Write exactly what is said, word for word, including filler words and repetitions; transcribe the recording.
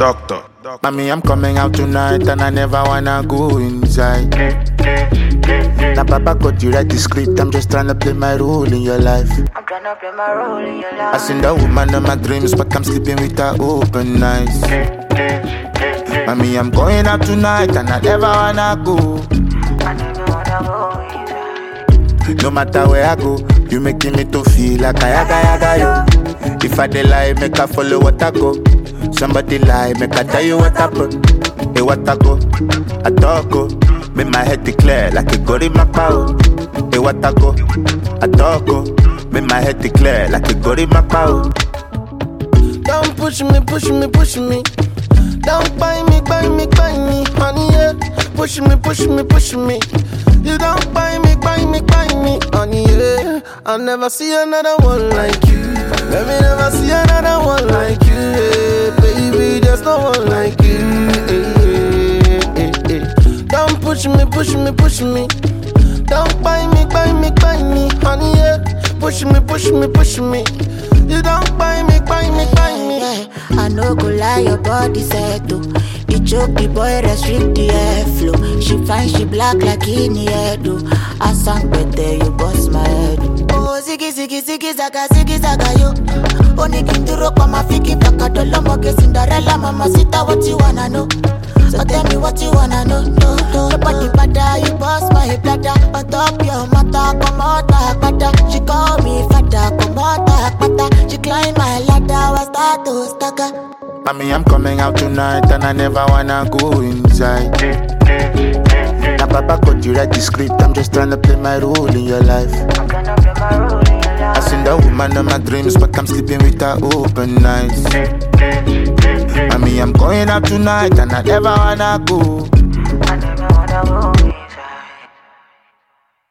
Doctor. Mommy, I'm coming out tonight and I never wanna go inside. Now Papa got you write the script, I'm just trying to play my role in your life. I'm trying to play my role in your life. I seen that woman in my dreams, but I'm sleeping with her open eyes. Mommy, I'm going out tonight and I never wanna go. I never wanna go inside. No matter where I go, you making me to feel like I yaga yaga yo. If I dey lie, make I follow what I go. Somebody lie, make I tell you what happened. Hey, what I go, I talk go. Make my head declare like a gory macao. Hey, what I go, I talk go. Make my head declare like a gory macao. Don't push me, push me, push me. Don't buy me, buy me, buy me, honey, yeah. Push me, push me, push me. You don't buy me, buy me, buy me, honey, yeah. I'll never see another one like you. Let me never see another one like you, yeah. Baby, there's no one like you, yeah, yeah, yeah. Don't push me, push me, push me. Don't buy me, buy me, buy me, honey, yeah. Push me, push me, push me. You don't buy me, buy me, buy me. Yeah, I know go lie, your body set to. You choke the boy, restrict the airflow. She fine, she black like in the head. I sang better, you bust my head. Oh, ziggy, ziggy, ziggy, zaga, ziggy, zaga, yo. Only kinduro kwa mafiki baka dolo moge Cinderella, mama sita, what you wanna know? So tell me what you wanna know, no, no. Your body bada, you bust my bladder. On top your mata, come out, bada. She call me fada, come out, bada. She climb my ladder, was start to stagger. Mommy, I'm coming out tonight and I never wanna go inside. Now Papa got you write the script, I'm just trying to play my role in your life. I'm gonna play my role in your life. I seen that woman in my dreams, but I'm sleeping with her open eyes. Mommy, I'm going out tonight and I never wanna go. I never wanna go